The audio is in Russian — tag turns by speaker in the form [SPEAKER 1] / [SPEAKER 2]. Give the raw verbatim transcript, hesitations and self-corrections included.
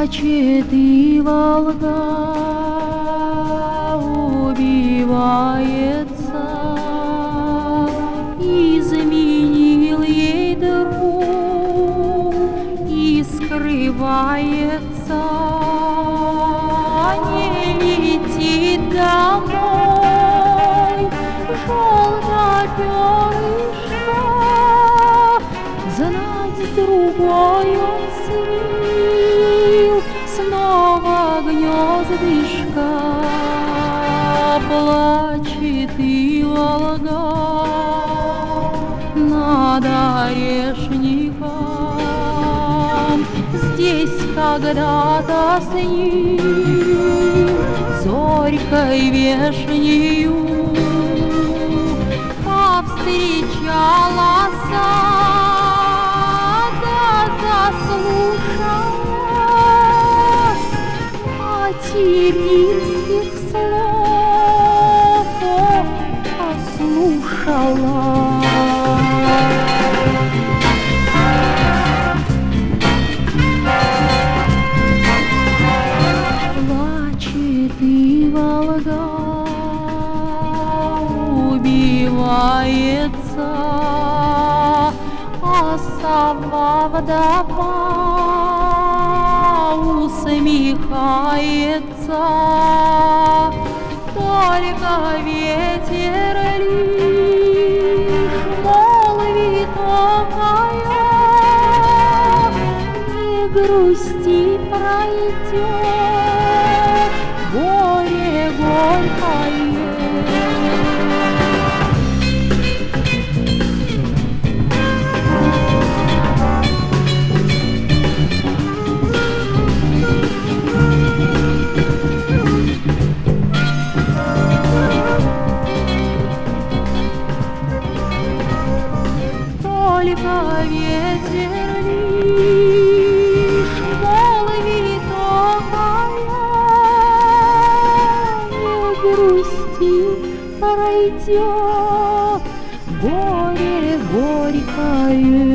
[SPEAKER 1] Плачет и Волга убивается, изменил ей друг и скрывается, не летит домой желто-перышко, знать с другой он слил снова гнездышко. Плачет и Волга над орешником, здесь когда-то с ним зорькой вешнею повстречалась, да заслушалась материнских слов, послушала. Плачет и Волга убивается, а сова вдова усмехается. Только ветер лишь молвит окая, не грусти, пройдет горе горькое. Только ветер лишь молвит окая, не грусти, пройдет горе горькое.